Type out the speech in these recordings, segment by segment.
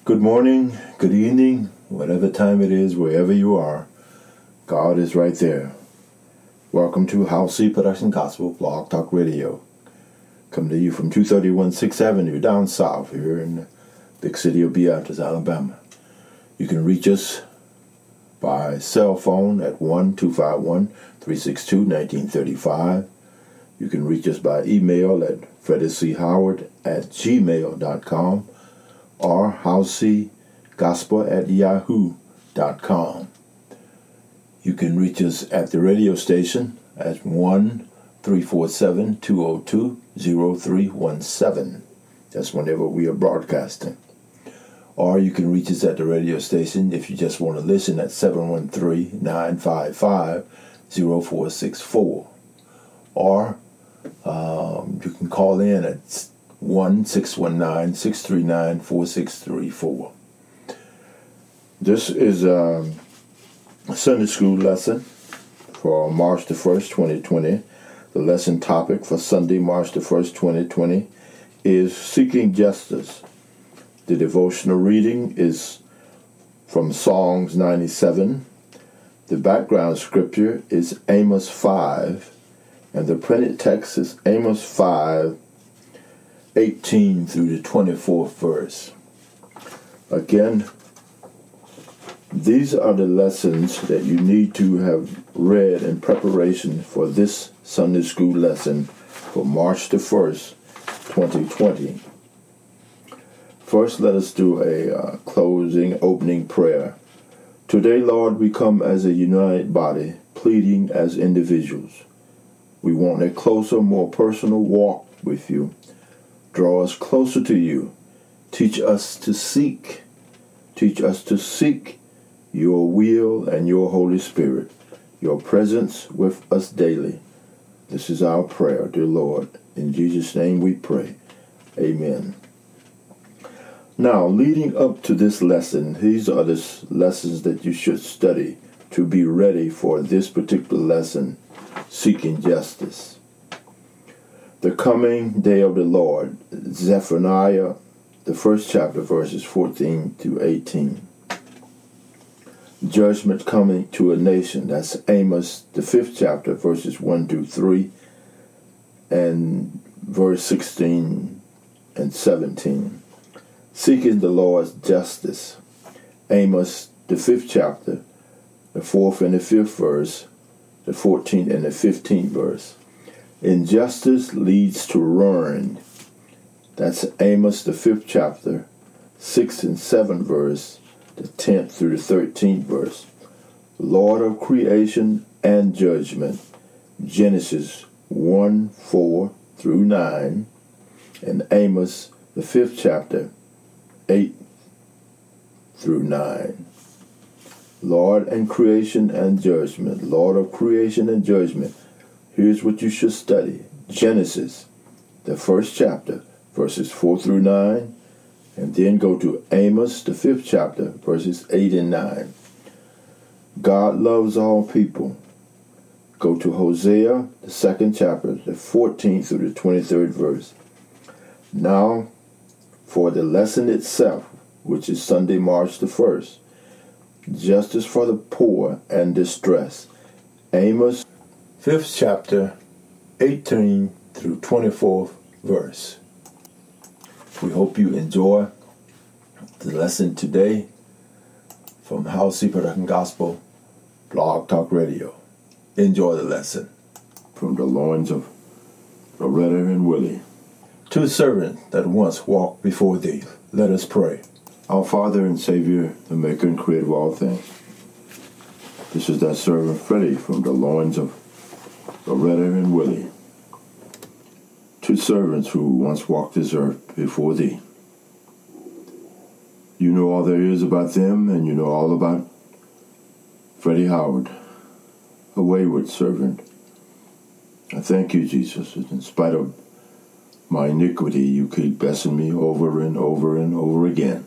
Good morning, good evening, whatever time it is, wherever you are, God is right there. Welcome to House C Production Gospel Blog Talk Radio. Coming to you from 231 6th Avenue down south here in the big city of Beatrice, Alabama. You can reach us by cell phone at 1-251-362-1935. You can reach us by email at frederichchoward@gmail.com or housecgospel@yahoo.com. You can reach us at the radio station at 1-347-202-0317. That's whenever we are broadcasting. Or you can reach us at the radio station if you just want to listen at 713-955-0464. Or you can call in at 1-619-639-4634. This is a Sunday school lesson for March the 1st, 2020. The lesson topic for Sunday, March the 1st, 2020 is Seeking Justice. The devotional reading is from Psalms 97. The background scripture is Amos 5. And the printed text is Amos 5:18 through the 24th verse. Again, these are the lessons that you need to have read in preparation for this Sunday school lesson for March the 1st, 2020. First, let us do a closing, opening prayer. Today, Lord, we come as a united body, pleading as individuals. We want a closer, more personal walk with you. Draw us closer to you. Teach us to seek. Teach us to seek your will and your Holy Spirit, your presence with us daily. This is our prayer, dear Lord. In Jesus' name we pray. Amen. Now, leading up to this lesson, these are the lessons that you should study to be ready for this particular lesson. Seeking justice. The coming day of the Lord, Zephaniah, the first chapter, verses 14 to 18. Judgment coming to a nation, that's Amos, the 5th chapter, verses 1 to 3, and verse 16 and 17. Seeking the Lord's justice, Amos, the 5th chapter, the 4th and the 5th verse, the 14th and the 15th verse. Injustice leads to ruin. That's Amos, the 5th chapter, 6th and 7th verse, the 10th through the 13th verse. Lord of creation and judgment, Genesis 1:4 through 9, and Amos, the 5th chapter, 8 through 9. Lord and creation and judgment. Lord of creation and judgment. Here's what you should study. Genesis, the 1st chapter, verses 4 through 9. And then go to Amos, the 5th chapter, verses 8 and 9. God loves all people. Go to Hosea, the 2nd chapter, the 14th through the 23rd verse. Now, for the lesson itself, which is Sunday, March the 1st. Justice for the poor and distress. Amos, 5th chapter, 18 through 24th verse. We hope you enjoy the lesson today from House C Production Gospel Blog Talk Radio. Enjoy the lesson. From the loins of Loretta and Willie. To the servant that once walked before thee, let us pray. Our Father and Savior, the Maker and Creator of all things. This is thy servant Freddie from the loins of Loretta and Willie. Two servants who once walked this earth before thee. You know all there is about them, and you know all about Freddie Howard, a wayward servant. I thank you, Jesus, in spite of my iniquity, you keep blessing me over and over and over again.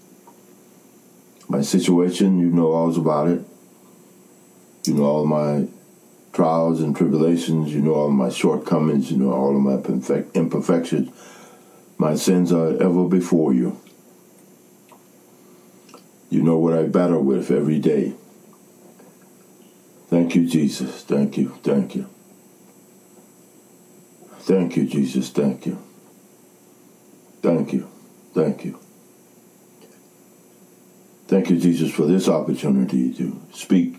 My situation, you know all about it. You know all my trials and tribulations. You know all my shortcomings. You know all of my imperfections. My sins are ever before you. You know what I battle with every day. Thank you, Jesus. Thank you. Thank you. Thank you, Jesus. Thank you. Thank you. Thank you. Thank you, Jesus, for this opportunity to speak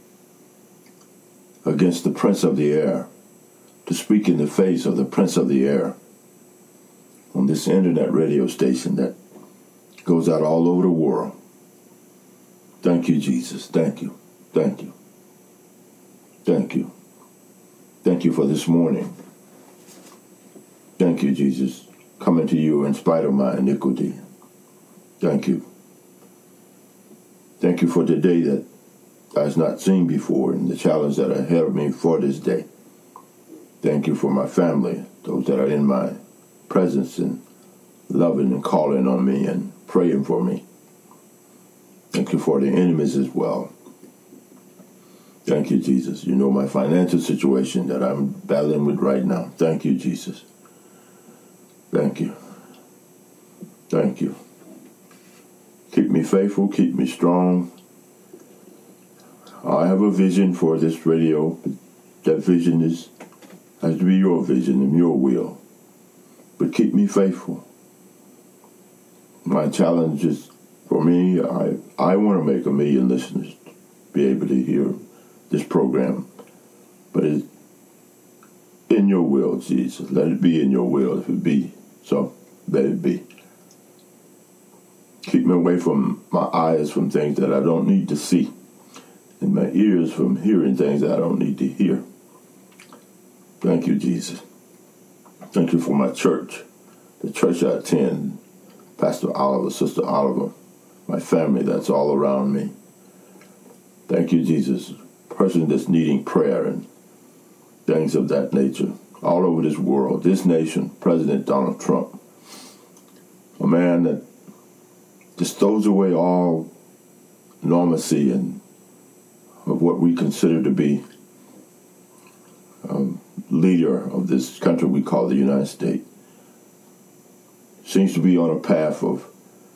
against the prince of the air, to speak in the face of the prince of the air on this internet radio station that goes out all over the world. Thank you, Jesus. Thank you. Thank you. Thank you. Thank you for this morning. Thank you, Jesus, coming to you in spite of my iniquity. Thank you. Thank you for the day that I've not seen before and the challenge that are ahead of me for this day. Thank you for my family, those that are in my presence and loving and calling on me and praying for me. Thank you for the enemies as well. Thank you, Jesus. You know my financial situation that I'm battling with right now. Thank you, Jesus. Thank you. Thank you. Keep me faithful, keep me strong. I have a vision for this radio, but that vision has to be your vision and your will. But keep me faithful. My challenge is, for me, I want to make 1 million listeners be able to hear this program. But it's in your will, Jesus. Let it be in your will. If it be so, let it be. Keep me away from my eyes from things that I don't need to see, and my ears from hearing things that I don't need to hear. Thank you, Jesus. Thank you for my church, the church I attend, Pastor Oliver, Sister Oliver, my family that's all around me. Thank you, Jesus. Person that's needing prayer and things of that nature all over this world, this nation, President Donald Trump, a man that just throws away all normalcy and of what we consider to be leader of this country we call the United States. Seems to be on a path of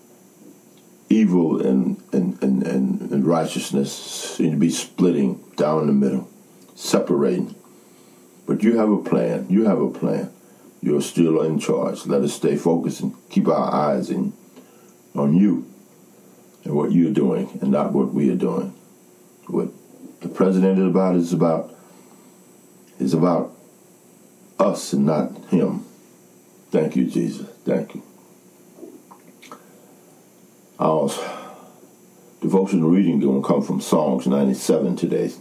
evil and righteousness, seem to be splitting down the middle, separating. But you have a plan. You have a plan. You're still in charge. Let us stay focused and keep our eyes on you and what you're doing and not what we are doing. What the president is about us and not him. Thank you, Jesus. Thank you. Our devotional reading is going to come from Psalms 97 today.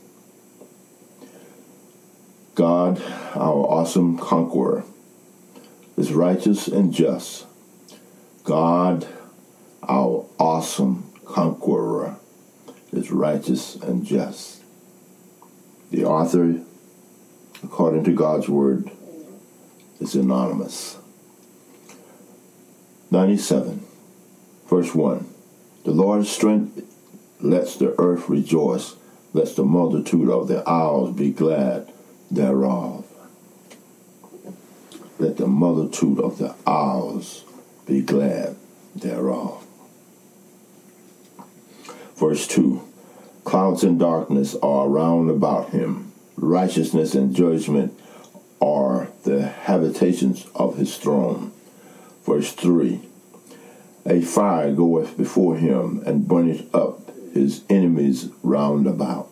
God, our awesome conqueror, is righteous and just. God, our awesome conqueror, is righteous and just. The author, according to God's word, is anonymous. 97, verse 1. The Lord's strength lets the earth rejoice, lets the multitude of the isles be glad thereof. Let the multitude of the isles be glad thereof. Verse 2. Clouds and darkness are round about him. Righteousness and judgment are the habitations of his throne. Verse 3. A fire goeth before him, and burneth up his enemies round about.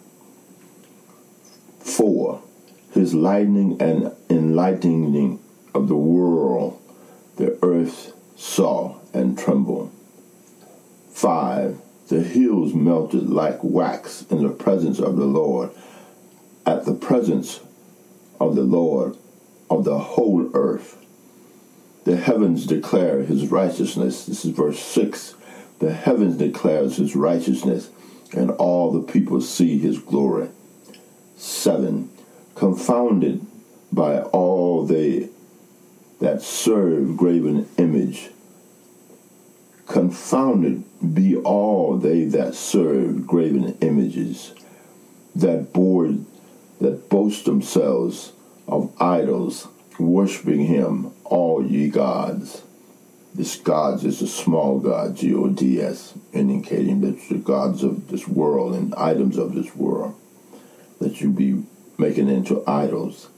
4. His lightning and enlightening of the world, the earth saw and trembled. 5. The hills melted like wax in the presence of the Lord, at the presence of the Lord of the whole earth. The heavens declare his righteousness. This is verse 6. The heavens declares his righteousness, and all the people see his glory. 7. Confounded by all they that serve graven image. Confounded be all they that serve graven images, that boast themselves of idols, worshiping him, all ye gods. This gods is a small god, G-O-D-S, indicating that the gods of this world and items of this world that you be making into idols.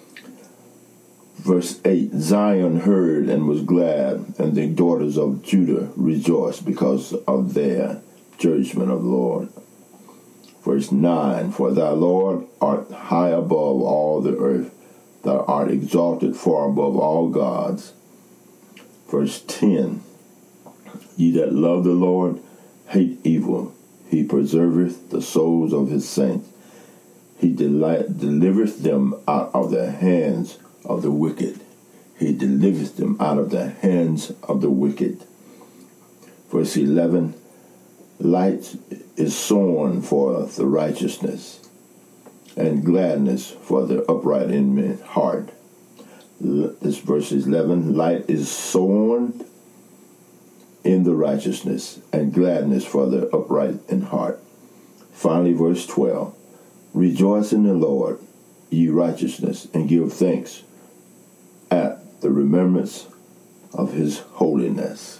Verse 8, Zion heard and was glad, and the daughters of Judah rejoiced because of their judgment of the Lord. Verse 9, for thy Lord art high above all the earth, thou art exalted far above all gods. Verse 10, ye that love the Lord hate evil. He preserveth the souls of his saints. He delivereth them out of the hands of the wicked. He delivereth them out of the hands of the wicked. Verse 11, light is sown for the righteousness, and gladness for the upright in heart. This verse 11, light is sown in the righteousness, and gladness for the upright in heart. Finally, verse 12, rejoice in the Lord, ye righteousness, and give thanks at the remembrance of his holiness.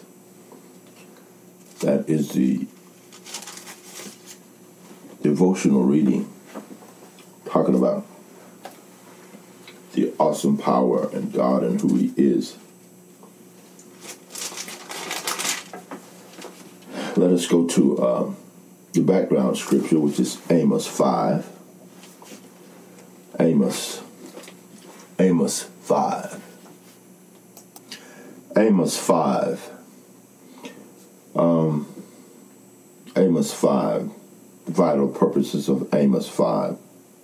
That is the devotional reading, talking about the awesome power in God and who he is. Let us go to the background scripture, which is Amos 5. Amos 5. Amos 5. Amos 5. The vital purposes of Amos 5.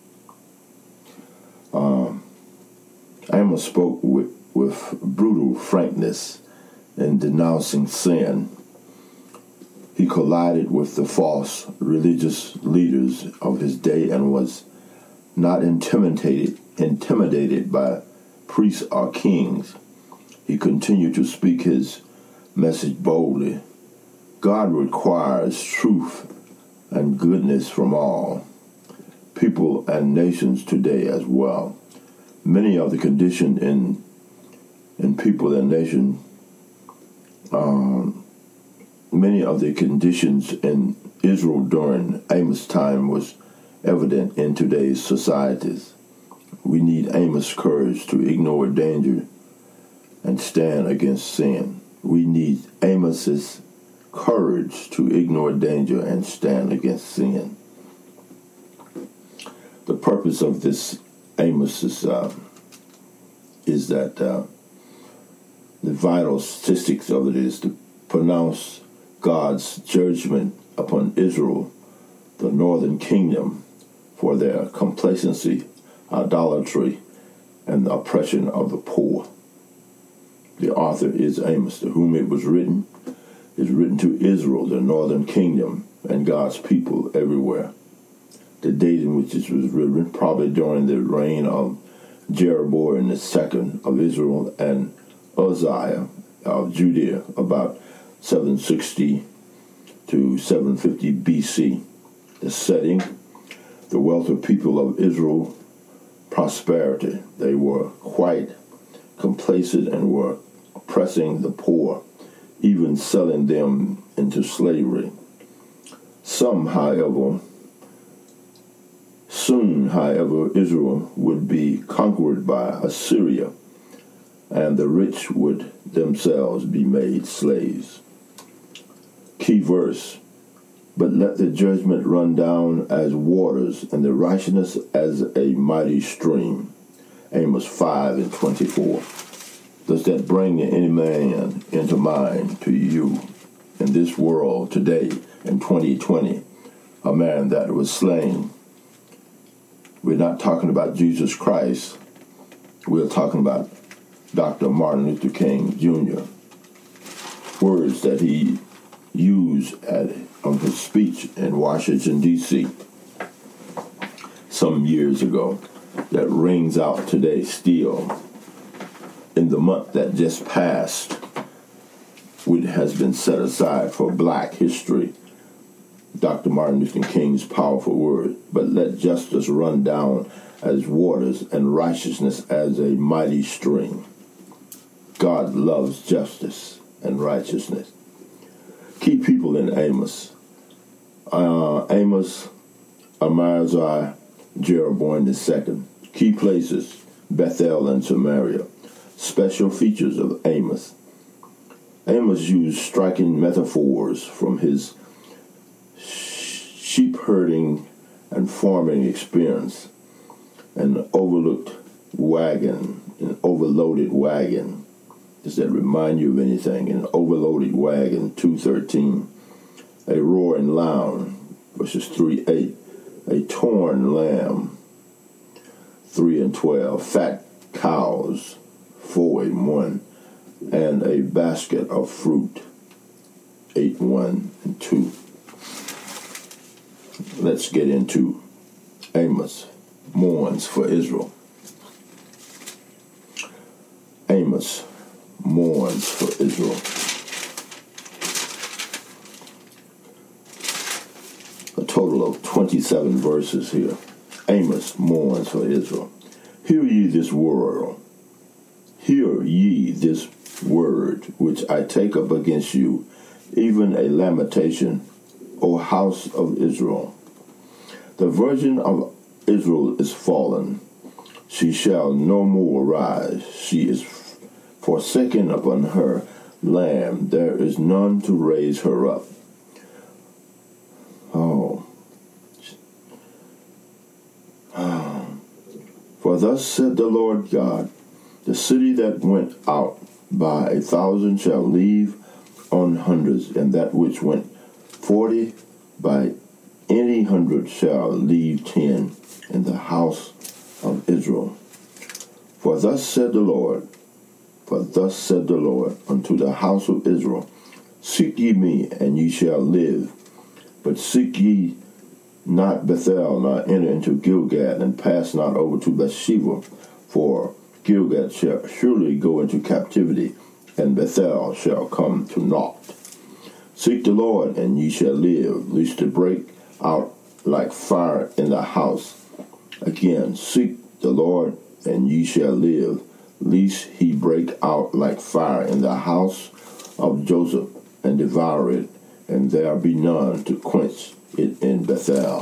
Amos spoke with brutal frankness in denouncing sin. He collided with the false religious leaders of his day and was not intimidated by priests or kings. He continued to speak his message boldly. God requires truth and goodness from all, people and nations today as well. Many of the conditions in people and nation, many of the conditions in Israel during Amos' time was evident in today's societies. We need Amos' courage to ignore danger and stand against sin. We need Amos's courage to ignore danger and stand against sin. The purpose of this Amos is that the vital statistics of it is to pronounce God's judgment upon Israel, the northern kingdom, for their complacency, idolatry, and the oppression of the poor. The author is Amos, to whom it was written. It's written to Israel, the northern kingdom, and God's people everywhere. The date in which it was written, probably during the reign of Jeroboam II of Israel and Uzziah of Judea, about 760 to 750 BC. The setting, the wealth of people of Israel, prosperity. They were quite complacent and were oppressing the poor, even selling them into slavery. Soon, however, Israel would be conquered by Assyria, and the rich would themselves be made slaves. Key verse, but let the judgment run down as waters, and the righteousness as a mighty stream. Amos 5:24. Does that bring any man into mind to you in this world today in 2020? A man that was slain. We're not talking about Jesus Christ. We're talking about Dr. Martin Luther King Jr. Words that he used on his speech in Washington, D.C. some years ago that rings out today still. In the month that just passed, which has been set aside for Black history, Dr. Martin Luther King's powerful word, but let justice run down as waters and righteousness as a mighty stream. God loves justice. and righteousness. Key people in Amos. Amos, Amaziah, Jeroboam II. Key places, Bethel and Samaria. Special features of Amos. Amos used striking metaphors from his sheep herding and farming experience. An overloaded wagon. Does that remind you of anything? An overloaded wagon, 2:13. A roaring lion, verses 3:8. A torn lamb, 3:12. Fat cows, 4:1. And a basket of fruit, 8:1 and 2. Let's get into Amos mourns for Israel. Amos mourns for Israel. A total of 27 verses here. Amos mourns for Israel. Hear ye this word. Hear ye this word which I take up against you, even a lamentation, O house of Israel. The virgin of Israel is fallen. She shall no more rise. She is forsaken upon her lamb. There is none to raise her up. For thus said the Lord God, the city that went out by 1,000 shall leave on hundreds, and that which went 40 by any 100 shall leave 10 in the house of Israel. For thus said the Lord unto the house of Israel, seek ye me, and ye shall live. But seek ye not Bethel, nor enter into Gilgad, and pass not over to Beersheba, for Gilgad shall surely go into captivity, and Bethel shall come to naught. Seek the Lord, and ye shall live, lest it break out like fire in the house. Again, seek the Lord, and ye shall live, lest he break out like fire in the house of Joseph, and devour it, and there be none to quench it in Bethel.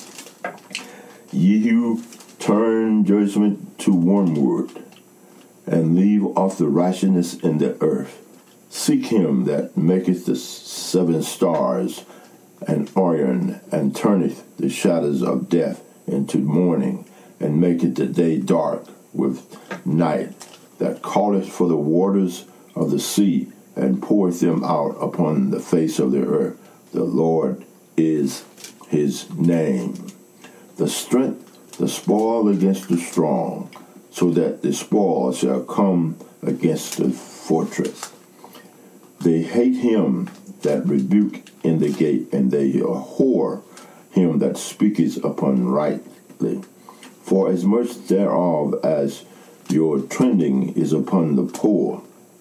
Ye who turn judgment to wormwood, and leave off the righteousness in the earth, seek him that maketh the 7 stars and Orion, and turneth the shadows of death into morning, and maketh the day dark with night, that calleth for the waters of the sea, and poureth them out upon the face of the earth. The Lord is his name. The strength, the spoil against the strong, so that the spoil shall come against the fortress. They hate him that rebuke in the gate, and they abhor him that speaketh upon rightly. For as much thereof as your treading is upon the poor,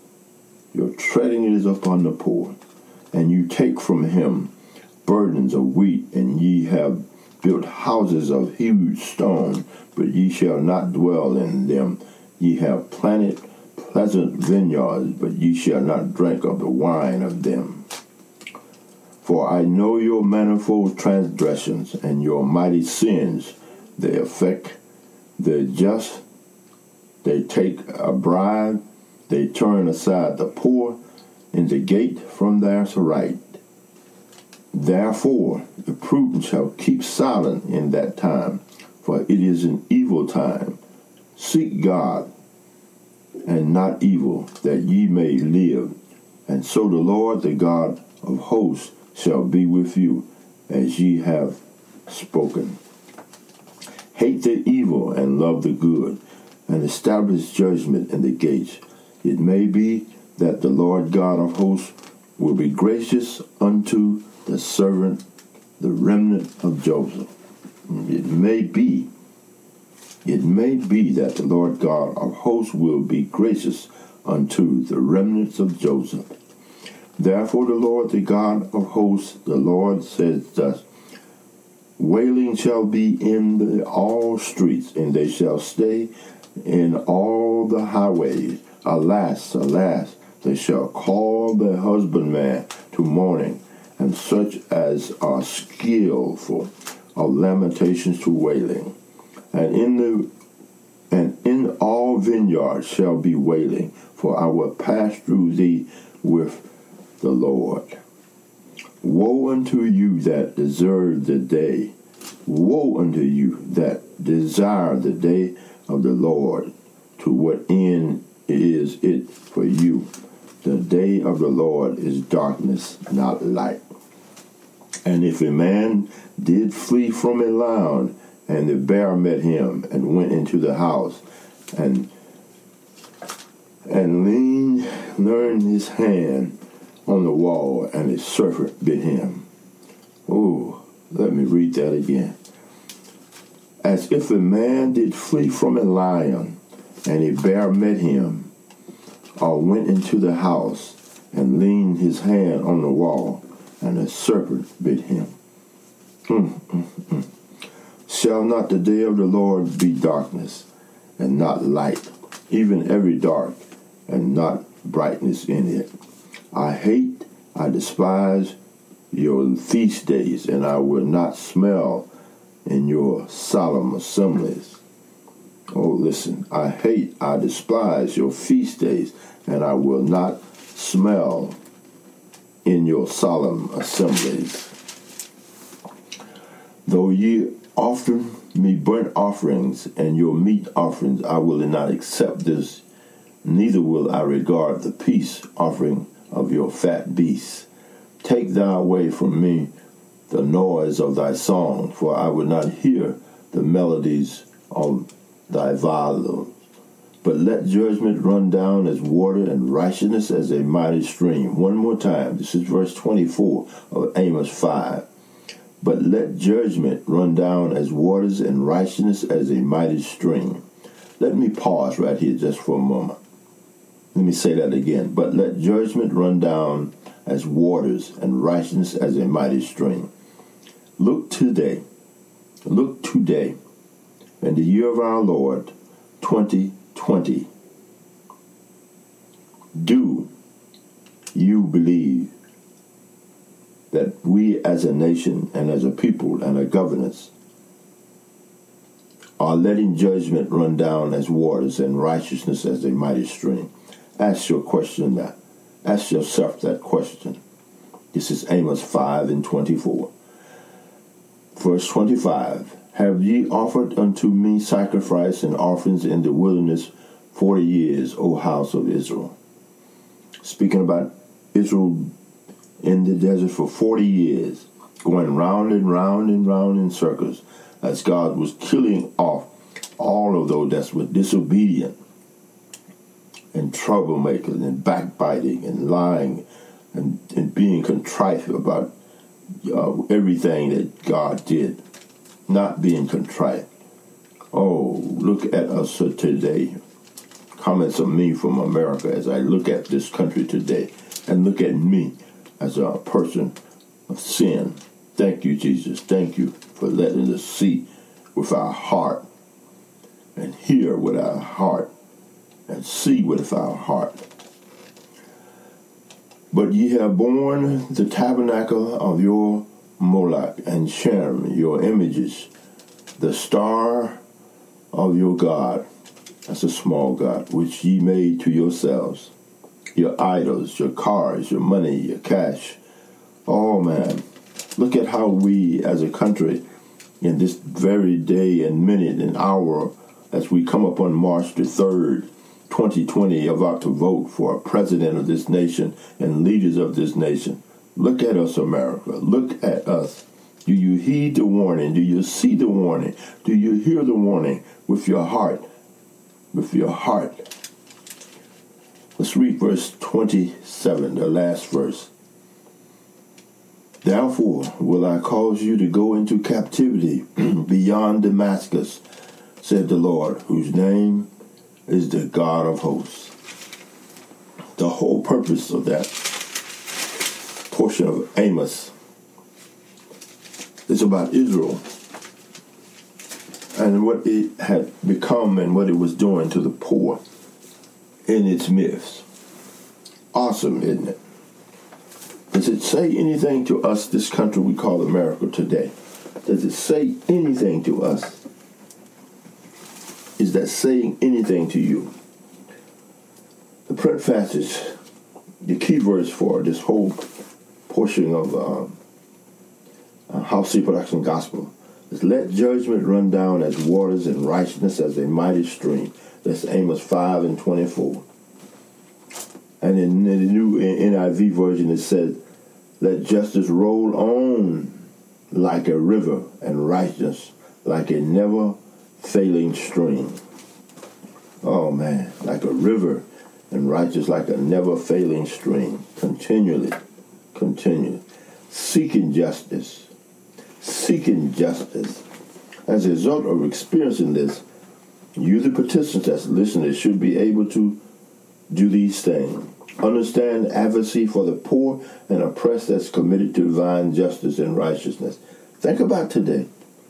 and you take from him burdens of wheat, and ye have built houses of hewed stone, but ye shall not dwell in them. Ye have planted pleasant vineyards, but ye shall not drink of the wine of them. For I know your manifold transgressions and your mighty sins. They affect the just. They take a bribe. They turn aside the poor in the gate from their right. Therefore, the prudent shall keep silent in that time, for it is an evil time. Seek God and not evil, that ye may live. And so the Lord, the God of hosts, shall be with you, as ye have spoken. Hate the evil and love the good, and establish judgment in the gates. It may be that the Lord God of hosts will be gracious unto the servant, the remnant of Joseph. It may be that the Lord God of hosts will be gracious unto the remnants of Joseph. Therefore the Lord, the God of hosts, the Lord says thus, wailing shall be in all streets, and they shall stay in all the highways. Alas, alas, They shall call their husbandman to mourning, and such as are skillful of lamentations to wailing. And in all vineyards shall be wailing, for I will pass through thee with the Lord. Woe unto you that deserve the day. Woe unto you that desire the day of the Lord. To what end is it for you? The day of the Lord is darkness, not light. And if a man did flee from a lion, and the bear met him, and went into the house, and leaned his hand on the wall, and a serpent bit him. Oh, let me read that again. As if a man did flee from a lion, and a bear met him, or went into the house, and leaned his hand on the wall, and a serpent bit him. Shall not the day of the Lord be darkness, and not light, even every dark, and not brightness in it? I despise your feast days, and I will not smell in your solemn assemblies. Oh, listen, I despise your feast days, and I will not smell in your solemn assemblies. Though ye offer me burnt offerings and your meat offerings, I will not accept this, neither will I regard the peace offering of your fat beasts. Take thou away from me the noise of thy song, for I will not hear the melodies of thy violins. But let judgment run down as water, and righteousness as a mighty stream. One more time. This is verse 24 of Amos 5. But let judgment run down as waters, and righteousness as a mighty stream. Let me pause right here just for a moment. Let me say that again. But let judgment run down as waters, and righteousness as a mighty stream. Look today, in the year of our Lord, 2020. Do you believe that we as a nation and as a people and a governance are letting judgment run down as waters and righteousness as a mighty stream? Ask your question that. Ask yourself that question. This is Amos 5:24. Verse 25. Have ye offered unto me sacrifice and offerings in the wilderness 40 years, O house of Israel? Speaking about Israel in the desert for 40 years, going round and round and round in circles, as God was killing off all of those that were disobedient and troublemakers and backbiting and lying and being contrite about everything that God did. Not being contrite. Oh, look at us today. Comments of me from America as I look at this country today, and look at me as a person of sin. Thank you, Jesus. Thank you for letting us see with our heart, and hear with our heart, and see with our heart. But ye have borne the tabernacle of your Moloch, and Shem, your images, the star of your God, that's a small God, which ye made to yourselves, your idols, your cars, your money, your cash. Oh man, look at how we as a country in this very day and minute and hour, as we come up on March the 3rd, 2020, about to vote for a president of this nation and leaders of this nation. Look at us, America. Look at us. Do you heed the warning? Do you see the warning? Do you hear the warning with your heart? With your heart. Let's read verse 27, the last verse. Therefore will I cause you to go into captivity beyond Damascus, said the Lord, whose name is the God of hosts. The whole purpose of that portion of Amos is about Israel and what it had become and what it was doing to the poor in its midst. Awesome, isn't it? Does it say anything to us, this country we call America today? Does it say anything to us? Is that saying anything to you? The print passage, the key verse for this whole portion of House Seed Production Gospel is, let judgment run down as waters and righteousness as a mighty stream. That's Amos 5:24. And in the new NIV version it says, let justice roll on like a river and righteousness like a never failing stream. Oh man, like a river and righteous like a never failing stream. Continually. Seeking justice. As a result of experiencing this, you, the participants that's listening, should be able to do these things. Understand advocacy for the poor and oppressed that's committed to divine justice and righteousness. Think about today.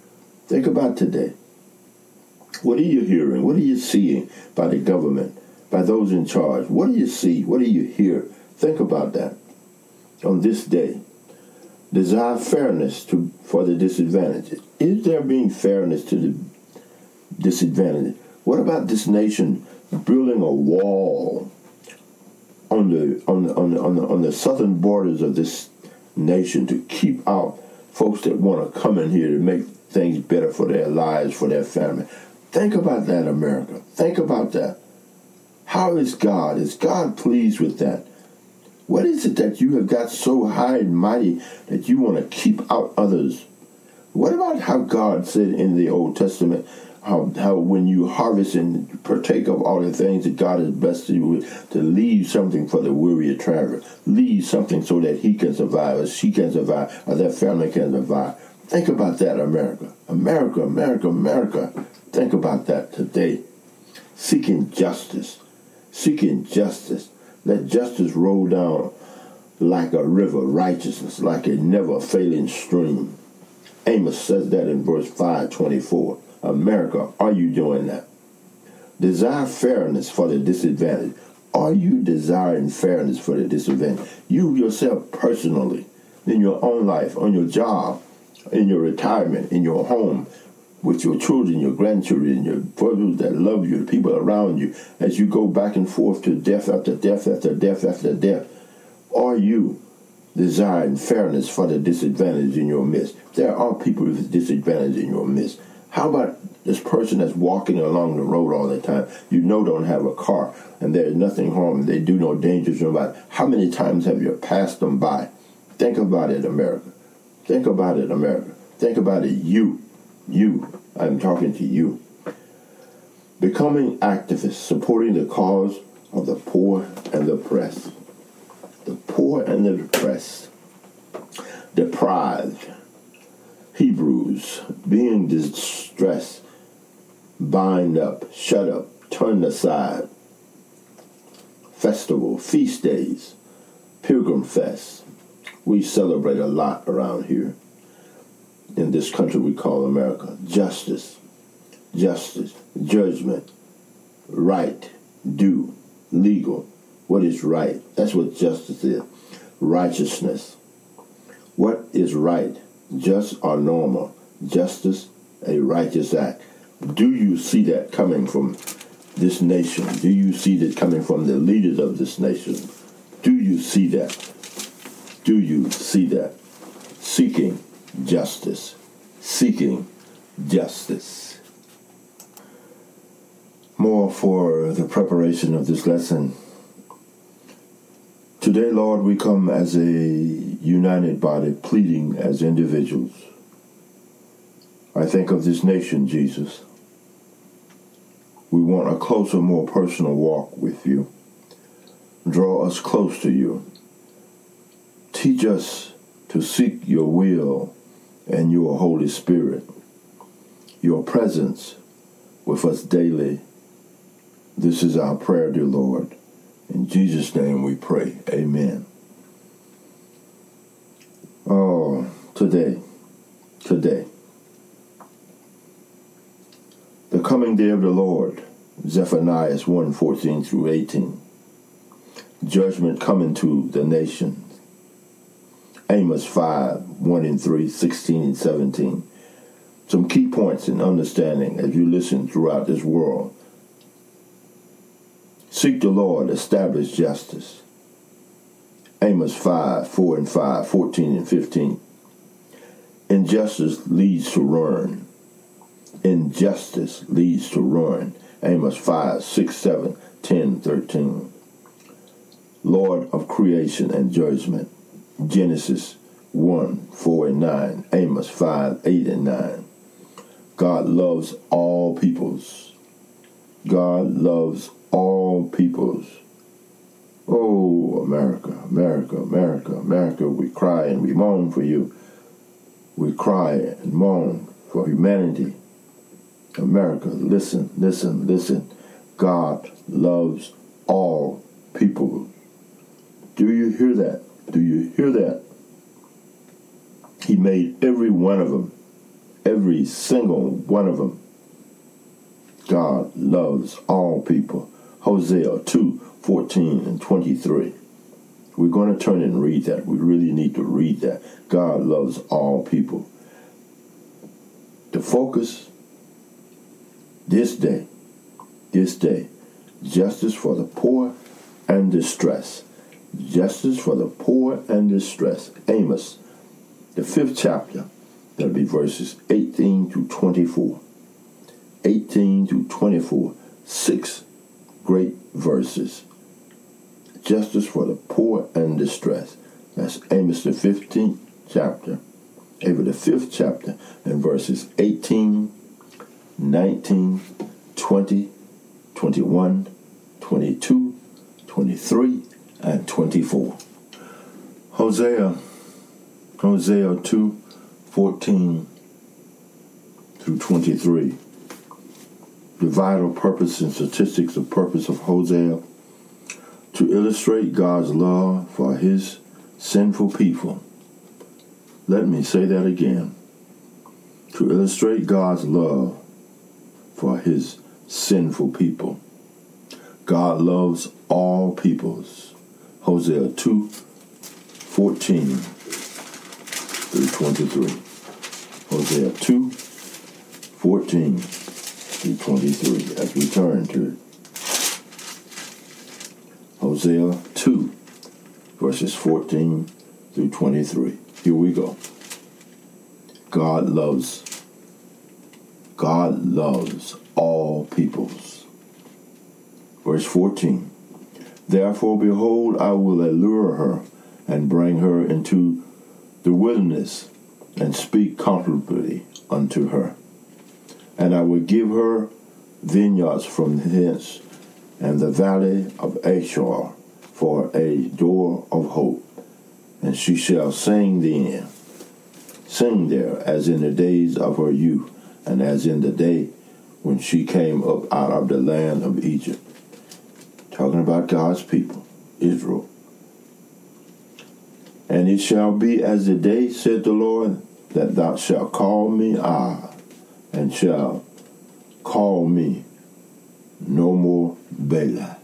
What are you hearing? What are you seeing by the government, by those in charge? What do you see? What do you hear? Think about that on this day. Desire fairness for the disadvantaged. Is there being fairness to the disadvantaged? What about this nation building a wall on the southern borders of this nation to keep out folks that want to come in here to make things better for their lives, for their family? Think about that, America. Think about that. How is God? Is God pleased with that? What is it that you have got so high and mighty that you want to keep out others? What about how God said in the Old Testament, how when you harvest and partake of all the things that God has blessed you with, to leave something for the weary traveler, leave something so that he can survive, or she can survive, or their family can survive. Think about that, America. America. Think about that today. Seeking justice. Let justice roll down like a river, righteousness like a never failing stream. Amos says that in verse 5:24. America, are you doing that? Desire fairness for the disadvantaged. Are you desiring fairness for the disadvantaged? You yourself personally, in your own life, on your job, in your retirement, in your home, with your children, your grandchildren, your brothers that love you, the people around you, as you go back and forth to death after death after death after death. Are you desiring fairness for the disadvantaged in your midst? There are people with disadvantage in your midst. How about this person that's walking along the road all the time? You know don't have a car, and there's nothing wrong. They do no danger to nobody. How many times have you passed them by? Think about it, America. Think about it, you. I'm talking to you. Becoming activists, supporting the cause of the poor and the oppressed. The poor and the oppressed. Deprived. Hebrews, being distressed, bind up, shut up, turned aside. Festival, feast days, Pilgrim Fest. We celebrate a lot around here in this country we call America. Justice, judgment, right, due, legal. What is right? That's what justice is. Righteousness. What is right? Just or normal. Justice, a righteous act. Do you see that coming from this nation? Do you see that coming from the leaders of this nation? Do you see that? Seeking justice. More for the preparation of this lesson. Today, Lord, we come as a united body, pleading as individuals. I think of this nation, Jesus. We want a closer, more personal walk with you. Draw us close to you. Teach us to seek your will and your Holy Spirit, your presence with us daily. This is our prayer, dear Lord. In Jesus' name we pray. Amen. Oh, today. The coming day of the Lord, Zephaniah 1:14 through 18. judgment coming to the nation. Amos 5, 1 and 3, 16 and 17. Some key points in understanding as you listen throughout this world. Seek the Lord, establish justice. Amos 5, 4 and 5, 14 and 15. Injustice leads to ruin. Injustice leads to ruin. Amos 5, 6, 7, 10, 13. Lord of creation and judgment. Genesis 1, 4 and 9. Amos 5, 8 and 9. God loves all peoples. God loves all peoples. Oh, America, America, America, America, we cry and we moan for you. We cry and moan for humanity. America, listen, listen, listen. God loves all people. Do you hear that? Do you hear that? He made every one of them, every single one of them. God loves all people. Hosea 2, 14 and 23. We're going to turn and read that. We really need to read that. God loves all people. The focus this day, justice for the poor and distress. Justice for the poor and distress. Amos, the 5th chapter, that'll be verses 18 to 24. 18 to 24. 6 great verses. Justice for the poor and distress. That's Amos the 15th chapter. Amos the 5th chapter and verses 18, 19, 20, 21, 22, 23, and 24. Hosea 2, 14 through 23. The vital purpose and statistics of purpose of Hosea to illustrate God's love for his sinful people. Let me say that again. To illustrate God's love for his sinful people. God loves all peoples. Hosea 2, 14 through 23. Hosea 2, 14 through 23. As we turn to it. Hosea 2, verses 14 through 23. Here we go. God loves all peoples. Verse 14. Therefore, behold, I will allure her and bring her into the wilderness and speak comfortably unto her. And I will give her vineyards from hence and the valley of Achor for a door of hope. And she shall sing there as in the days of her youth, and as in the day when she came up out of the land of Egypt. Talking about God's people, Israel. And it shall be as the day, said the Lord, that thou shalt call me and shall call me no more Bela.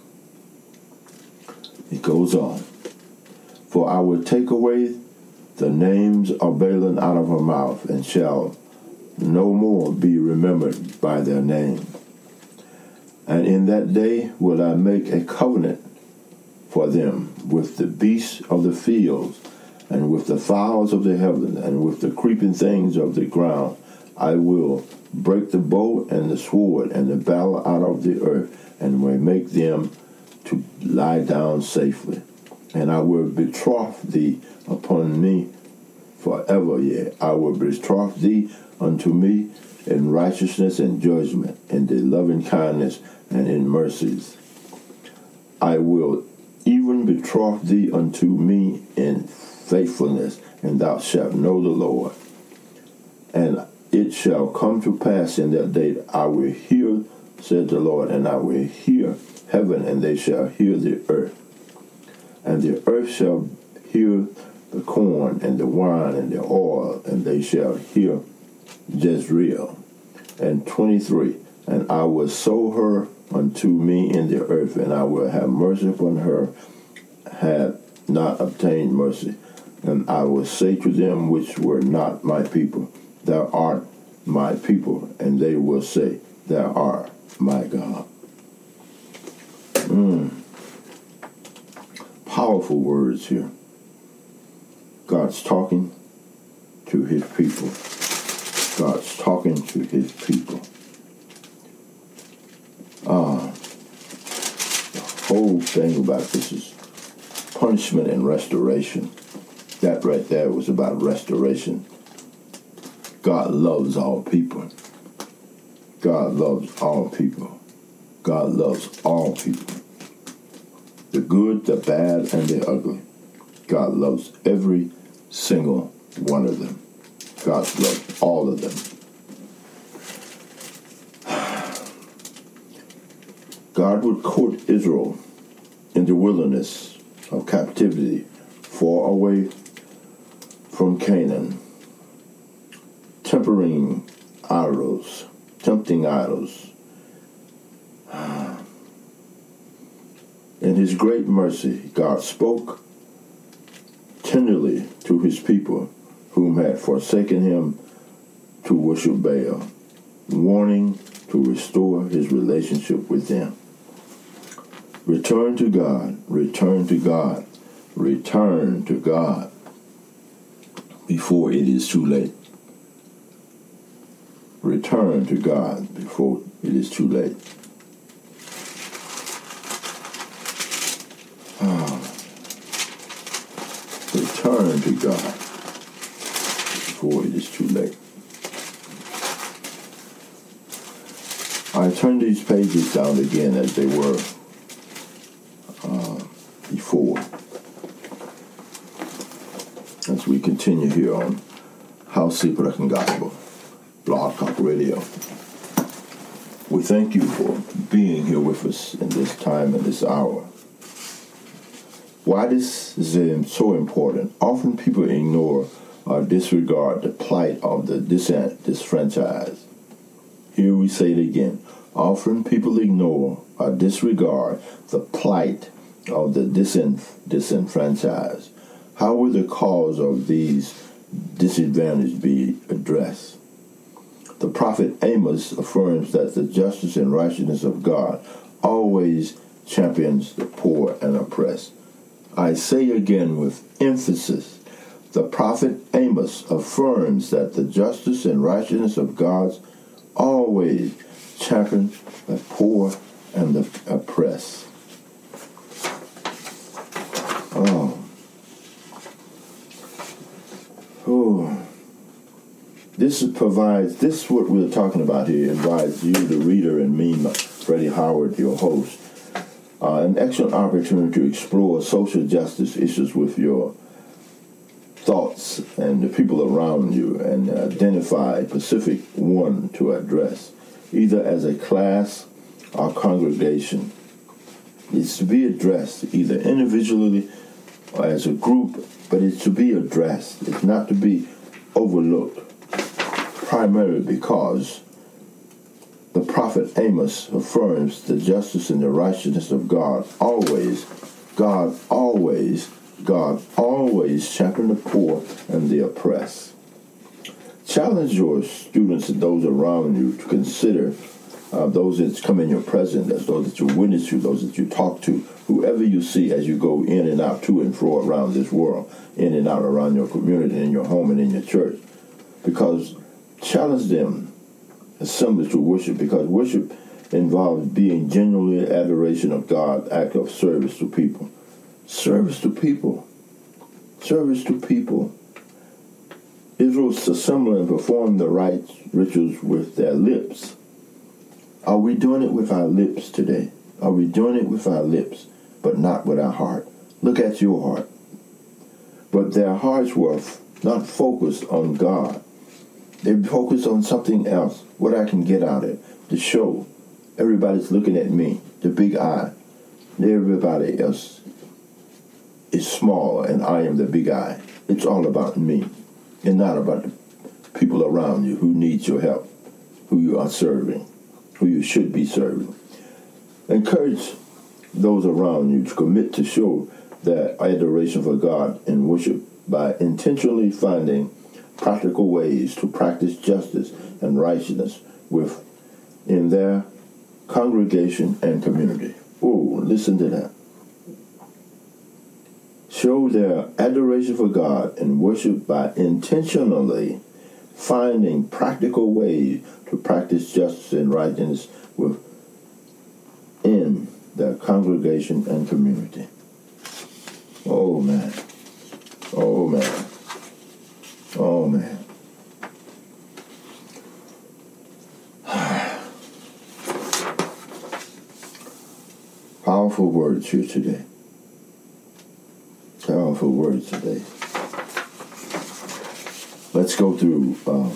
It goes on. For I will take away the names of Balaam out of her mouth, and shall no more be remembered by their name. And in that day will I make a covenant for them with the beasts of the fields, and with the fowls of the heaven, and with the creeping things of the ground. I will break the bow and the sword and the battle out of the earth, and will make them to lie down safely. And I will betroth thee upon me forever, yea, I will betroth thee unto me in righteousness and judgment, in the loving kindness and in mercies. I will even betroth thee unto me in faithfulness, and thou shalt know the Lord. And it shall come to pass in that day that I will hear, said the Lord, and I will hear heaven, and they shall hear the earth. And the earth shall hear the corn and the wine and the oil, and they shall hear Jezreel. And 23, and I will sow her unto me in the earth, and I will have mercy upon her had not obtained mercy. And I will say to them which were not my people, Thou art my people, and they will say, Thou art my God. Powerful words here. God's talking to his people. God's talking to his people. The whole thing about this is punishment and restoration. That right there was about restoration. God loves all people. God loves all people. God loves all people. The good, the bad, and the ugly. God loves every single one of them. God loves all of them. God would court Israel in the wilderness of captivity, far away from Canaan, tempting idols. In his great mercy, God spoke tenderly to his people whom had forsaken him to worship Baal, warning to restore his relationship with them. Return to God, return to God, return to God before it is too late. Return to God before it is too late. Return to God before it is too late. I turn these pages down again as they were before, as we continue here on House Separation Gospel Blog Talk Radio. We thank you for being here with us in this time and this hour. Why this is so important? Often people ignore or disregard the plight of the disenfranchised. Here we say it again. Often people ignore or disregard the plight of the disenfranchised. How will the cause of these disadvantages be addressed? The prophet Amos affirms that the justice and righteousness of God always champions the poor and oppressed. I say again with emphasis, the prophet Amos affirms that the justice and righteousness of God always champion the poor and the oppressed. This what we're talking about here provides you, the reader, and me, Freddie Howard, your host, an excellent opportunity to explore social justice issues with your thoughts and the people around you and identify a specific one to address, either as a class or congregation. It's to be addressed either individually or as a group, but it's to be addressed. It's not to be overlooked, primarily because the prophet Amos affirms the justice and the righteousness of God always champion the poor and the oppressed. Challenge your students and those around you to consider those that come in your presence, those that you witness to, those that you talk to, whoever you see as you go in and out, to and fro around this world, in and out around your community, in your home and in your church. Because challenge them, assemble to worship, because worship involves being genuinely adoration of God, act of service to people. Service to people. Service to people. Israel's assemble and perform the right rituals with their lips. Are we doing it with our lips today? Are we doing it with our lips, but not with our heart? Look at your heart. But their hearts were not focused on God. They focused on something else, what I can get out of it, the show. Everybody's looking at me, the big eye. Everybody else is small, and I am the big eye. It's all about me, and not about the people around you who need your help, who you are serving, who you should be serving. Encourage those around you to commit to show their adoration for God and worship by intentionally finding practical ways to practice justice and righteousness within their congregation and community. Oh, listen to that. Show their adoration for God and worship by intentionally finding practical ways to practice justice and righteousness within their congregation and community. Oh, man. Oh, man. Oh, man. Powerful words here today. Powerful words today. Let's go through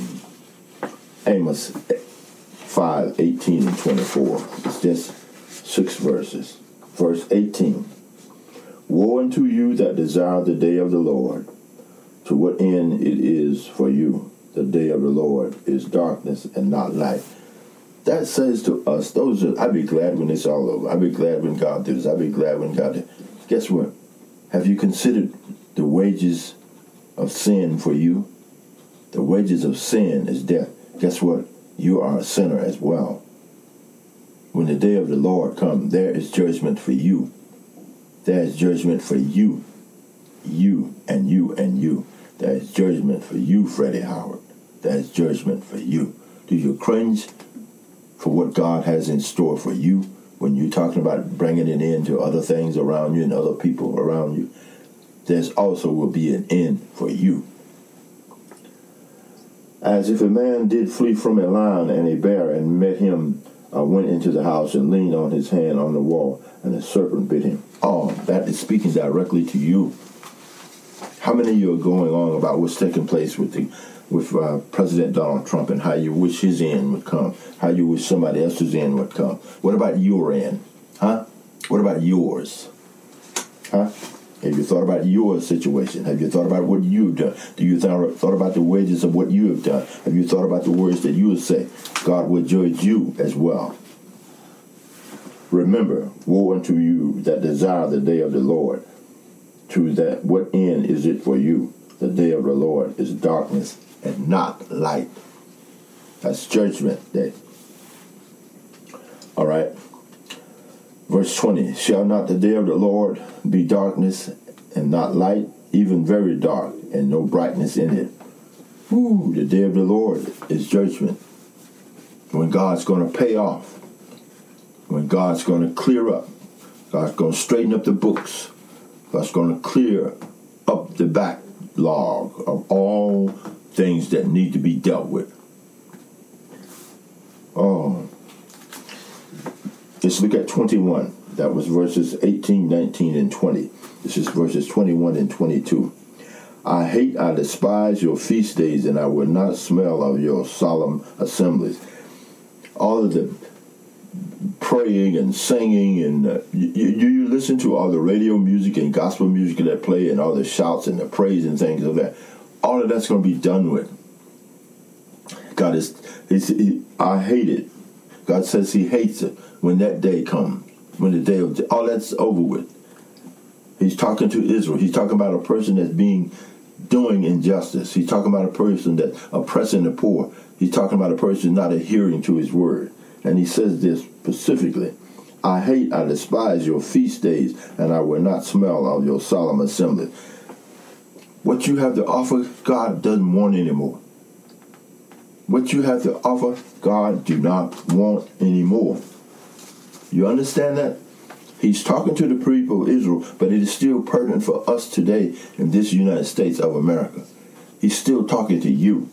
Amos 5, 18 and 24. It's just 6 verses. Verse 18. Woe unto you that desire the day of the Lord. To what end it is for you. The day of the Lord is darkness and not light. That says to us, I'd be glad when it's all over. I'd be glad when God does. I'd be glad when God does. Guess what? Have you considered the wages of sin for you? The wages of sin is death. Guess what? You are a sinner as well. When the day of the Lord comes, there is judgment for you. There is judgment for you. You and you and you. There is judgment for you, Freddie Howard. There is judgment for you. Do you cringe for what God has in store for you when you're talking about bringing it into other things around you and other people around you? There's also will be an end for you. As if a man did flee from a lion and a bear and met him, went into the house and leaned on his hand on the wall, and a serpent bit him. Oh, that is speaking directly to you. How many of you are going on about what's taking place with President Donald Trump and how you wish his end would come, how you wish somebody else's end would come? What about your end? Huh? What about yours? Huh? Have you thought about your situation? Have you thought about what you've done? Do you thought about the wages of what you have done? Have you thought about the words that you would say? God will judge you as well. Remember, woe unto you that desire the day of the Lord. To that, what end is it for you? The day of the Lord is darkness and not light. That's judgment day. All right. Verse 20, shall not the day of the Lord be darkness and not light, even very dark, and no brightness in it? Ooh, the day of the Lord is judgment. When God's going to pay off. When God's going to clear up. God's going to straighten up the books. God's going to clear up the backlog of all things that need to be dealt with. Oh. Let's look at 21. That was verses 18, 19, and 20. This is verses 21 and 22. I despise your feast days, and I will not smell of your solemn assemblies. All of the praying and singing, and you listen to all the radio music and gospel music that play, and all the shouts and the praise and things of that. All of that's going to be done with. God I hate it. God says he hates it when that day comes, when the day of all that's over with. He's talking to Israel. He's talking about a person that's doing injustice. He's talking about a person that's oppressing the poor. He's talking about a person not adhering to his word. And he says this specifically, I despise your feast days, and I will not smell of your solemn assembly. What you have to offer, God doesn't want anymore. What you have to offer, God do not want anymore. You understand that? He's talking to the people of Israel, but it is still pertinent for us today in this United States of America. He's still talking to you.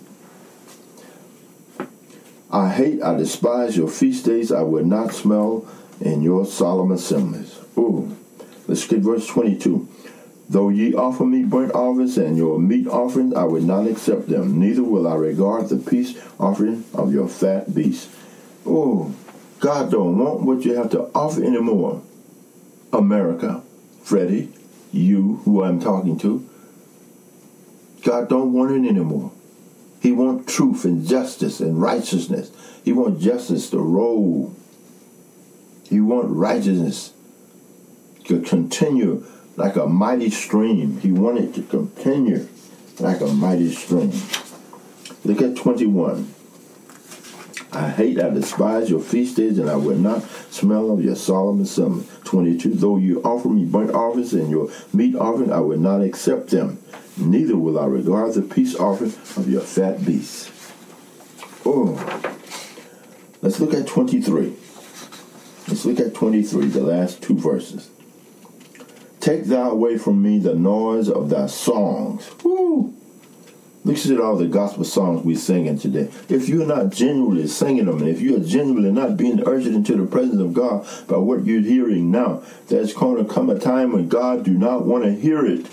I despise your feast days. I will not smell in your solemn assemblies. Ooh. Let's get verse 22. Though ye offer me burnt offerings and your meat offerings, I will not accept them. Neither will I regard the peace offering of your fat beasts. Oh, God don't want what you have to offer anymore. America, Freddie, you who I'm talking to, God don't want it anymore. He wants truth and justice and righteousness. He wants justice to roll He wants righteousness to continue like a mighty stream. He wanted to continue like a mighty stream. Look at 21. I despise your feast days, and I will not smell of your solemn assembly. 22. Though you offer me burnt offerings and your meat offering, I will not accept them. Neither will I regard the peace offering of your fat beasts. Oh. Let's look at 23. Let's look at 23, the last two verses. Take thou away from me the noise of thy songs. Woo! Look at all the gospel songs we're singing today. If you're not genuinely singing them, and if you're genuinely not being urged into the presence of God by what you're hearing now, there's going to come a time when God do not want to hear it.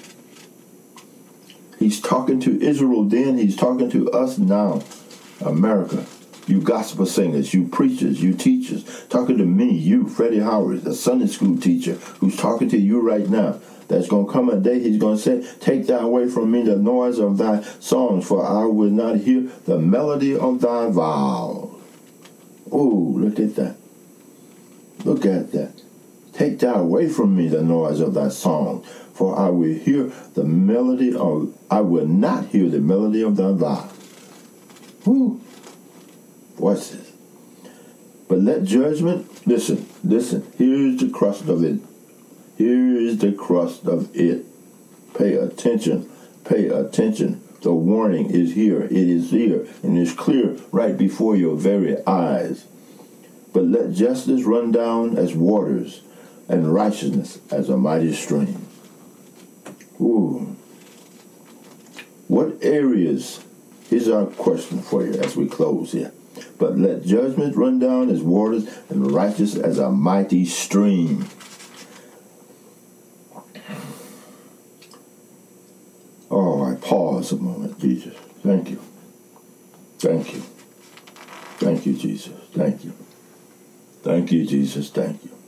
He's talking to Israel then. He's talking to us now. America, you gospel singers, you preachers, you teachers, talking to me, you, Freddie Howard, the Sunday school teacher, who's talking to you right now. There's going to come a day he's going to say, take thou away from me the noise of thy songs, for I will not hear the melody of thy vows. Oh, look at that. Look at that. Take thou away from me the noise of thy songs, for I will not hear the melody of thy vows. Whoo. Voices. But let judgment, listen, here's the crust of it. Here is the crust of it. Pay attention. The warning is here. It is here. And it's clear right before your very eyes. But let justice run down as waters, and righteousness as a mighty stream. Ooh. What areas, here's our question for you as we close here. But let judgment run down as waters, and righteous as a mighty stream. Oh, I pause a moment, Jesus. Thank you. Thank you. Thank you, Jesus. Thank you. Thank you, Jesus. Thank you.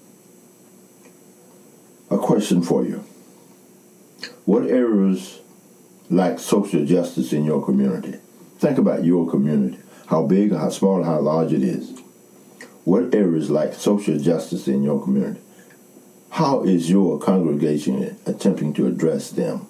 A question for you. What areas lack social justice in your community? Think about your community. How big, how small, how large it is. What areas lack social justice in your community? How is your congregation attempting to address them?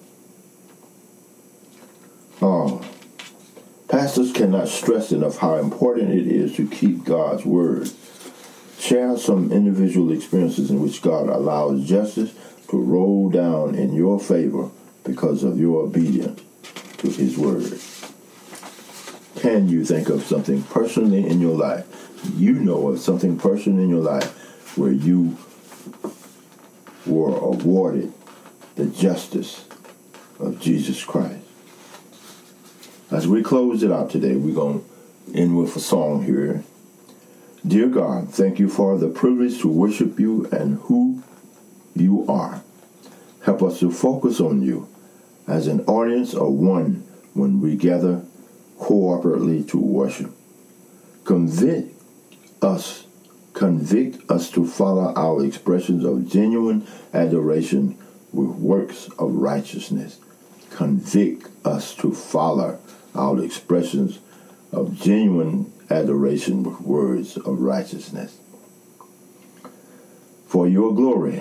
Oh, pastors cannot stress enough how important it is to keep God's word. Share some individual experiences in which God allows justice to roll down in your favor because of your obedience to his word. Can you think of something personally in your life? You know of something personal in your life where you were awarded the justice of Jesus Christ. As we close it out today, we're going to end with a song here. Dear God, thank you for the privilege to worship you and who you are. Help us to focus on you as an audience of one when we gather corporately to worship. Convict us to follow our expressions of genuine adoration with works of righteousness. Convict us to follow our expressions of genuine adoration with words of righteousness. For your glory.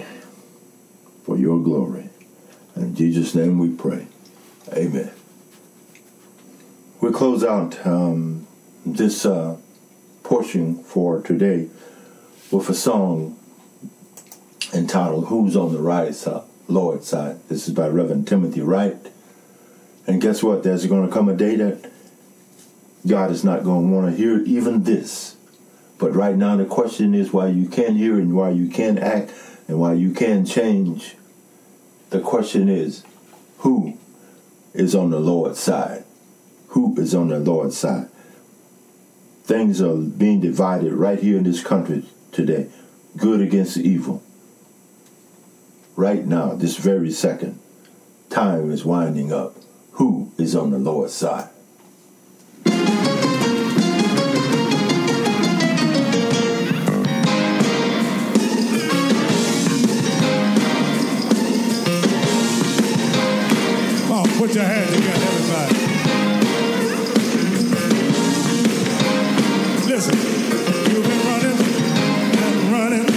In Jesus' name we pray. Amen. We'll close out this portion for today with a song entitled Who's on the Right Side, Lord's Side. This is by Reverend Timothy Wright. And guess what? There's going to come a day that God is not going to want to hear even this. But right now the question is why you can't hear and why you can't act and why you can't change. The question is, who is on the Lord's side? Who is on the Lord's side? Things are being divided right here in this country today. Good against evil. Right now, this very second, time is winding up. Who is on the Lord's side? Put your hands together, everybody. Listen, you've been running and running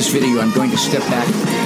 video, I'm going to step back